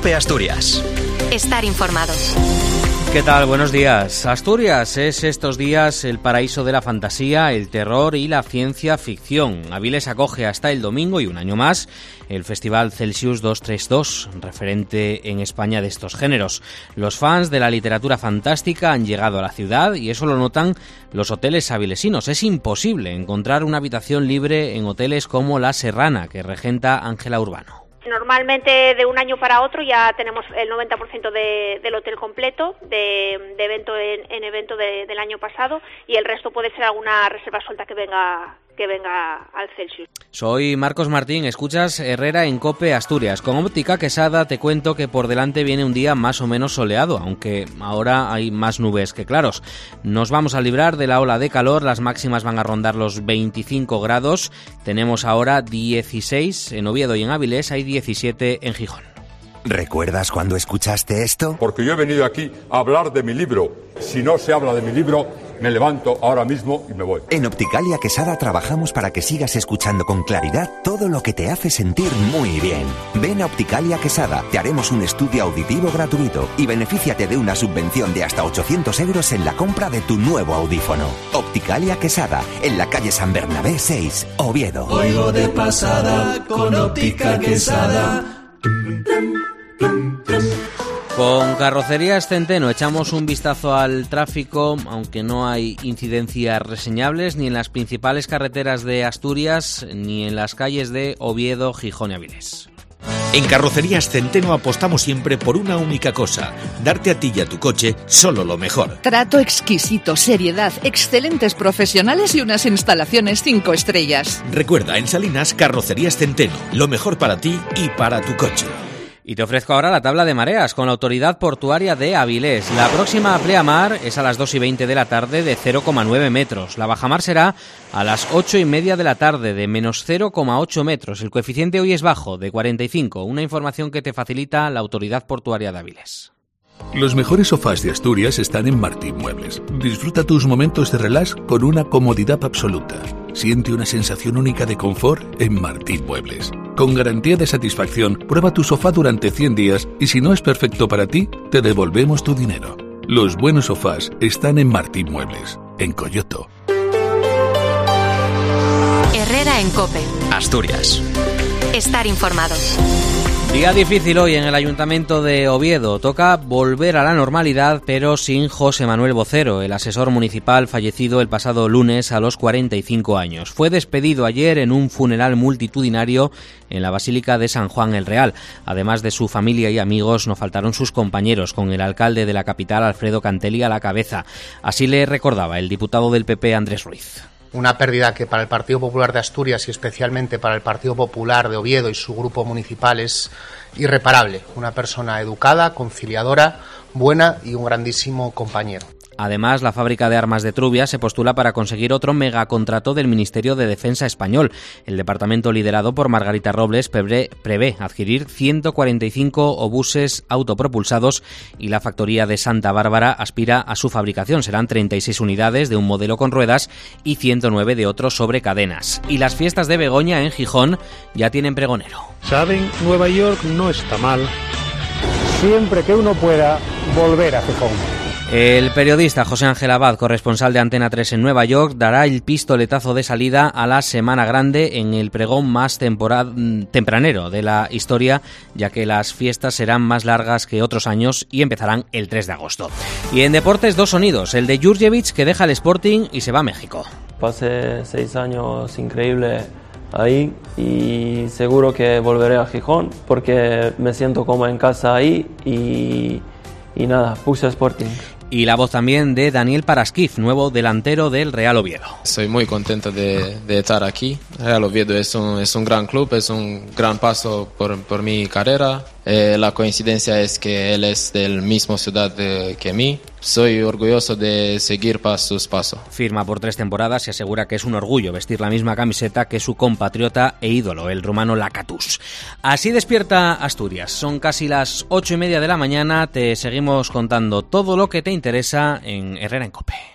COPE Asturias. Estar informados. ¿Qué tal? Buenos días. Asturias es estos días el paraíso de la fantasía, el terror y la ciencia ficción. Avilés acoge hasta el domingo y un año más el Festival Celsius 232, referente en España de estos géneros. Los fans de la literatura fantástica han llegado a la ciudad y eso lo notan los hoteles avilesinos. Es imposible encontrar una habitación libre en hoteles como La Serrana, que regenta Ángela Urbano. Normalmente de un año para otro ya tenemos el 90% del hotel completo, de evento en evento del año pasado, y el resto puede ser alguna reserva suelta que venga al Celsius. Soy Marcos Martín, escuchas Herrera en COPE Asturias. Con Óptica Quesada te cuento que por delante viene un día más o menos soleado, aunque ahora hay más nubes que claros. Nos vamos a librar de la ola de calor, las máximas van a rondar los 25 grados. Tenemos ahora 16 en Oviedo y en Avilés, hay 17 en Gijón. ¿Recuerdas cuando escuchaste esto? Porque yo he venido aquí a hablar de mi libro. Si no se habla de mi libro, me levanto ahora mismo y me voy. En Opticalia Quesada trabajamos para que sigas escuchando con claridad todo lo que te hace sentir muy bien. Ven a Opticalia Quesada, te haremos un estudio auditivo gratuito y benefíciate de una subvención de hasta 800 euros en la compra de tu nuevo audífono. Opticalia Quesada, en la calle San Bernabé 6, Oviedo. Oigo de pasada con Óptica Quesada. Con Carrocerías Centeno echamos un vistazo al tráfico, aunque no hay incidencias reseñables ni en las principales carreteras de Asturias ni en las calles de Oviedo, Gijón y Avilés. En Carrocerías Centeno apostamos siempre por una única cosa: darte a ti y a tu coche solo lo mejor. Trato exquisito, seriedad, excelentes profesionales y unas instalaciones 5 estrellas. Recuerda, en Salinas, Carrocerías Centeno, lo mejor para ti y para tu coche. Y te ofrezco ahora la tabla de mareas con la Autoridad Portuaria de Avilés. La próxima pleamar es a las 2:20 de la tarde de 0,9 metros. La bajamar será a las 8:30 de la tarde de menos 0,8 metros. El coeficiente hoy es bajo, de 45. Una información que te facilita la Autoridad Portuaria de Avilés. Los mejores sofás de Asturias están en Martín Muebles. Disfruta tus momentos de relax con una comodidad absoluta. Siente una sensación única de confort en Martín Muebles. Con garantía de satisfacción, prueba tu sofá durante 100 días y si no es perfecto para ti, te devolvemos tu dinero. Los buenos sofás están en Martín Muebles, en Coyoto. Herrera en COPE Asturias. Estar informados. Día difícil hoy en el Ayuntamiento de Oviedo. Toca volver a la normalidad, pero sin José Manuel Vocero, el asesor municipal fallecido el pasado lunes a los 45 años. Fue despedido ayer en un funeral multitudinario en la Basílica de San Juan el Real. Además de su familia y amigos, no faltaron sus compañeros, con el alcalde de la capital, Alfredo Cantelli, a la cabeza. Así le recordaba el diputado del PP, Andrés Ruiz. Una pérdida que para el Partido Popular de Asturias y especialmente para el Partido Popular de Oviedo y su grupo municipal es irreparable. Una persona educada, conciliadora, buena y un grandísimo compañero. Además, la fábrica de armas de Trubia se postula para conseguir otro megacontrato del Ministerio de Defensa español. El departamento liderado por Margarita Robles prevé adquirir 145 obuses autopropulsados y la factoría de Santa Bárbara aspira a su fabricación. Serán 36 unidades de un modelo con ruedas y 109 de otro sobre cadenas. Y las fiestas de Begoña en Gijón ya tienen pregonero. ¿Saben? Nueva York no está mal, siempre que uno pueda volver a Gijón. El periodista José Ángel Abad, corresponsal de Antena 3 en Nueva York, dará el pistoletazo de salida a la Semana Grande en el pregón más tempranero de la historia, ya que las fiestas serán más largas que otros años y empezarán el 3 de agosto. Y en deportes, dos sonidos, el de Jurjevic, que deja el Sporting y se va a México. Pasé 6 años increíbles ahí y seguro que volveré a Gijón porque me siento como en casa ahí y nada, puse Sporting. Y la voz también de Daniel Parasquiv, nuevo delantero del Real Oviedo. Soy muy contento de estar aquí. Real Oviedo es un gran club, es un gran paso por mi carrera. La coincidencia es que él es del mismo ciudad que mí. Soy orgulloso de seguir sus pasos. Firma por 3 temporadas y asegura que es un orgullo vestir la misma camiseta que su compatriota e ídolo, el rumano Lakatos. Así despierta Asturias. Son casi las 8:30 de la mañana. Te seguimos contando todo lo que te interesa en Herrera en COPE.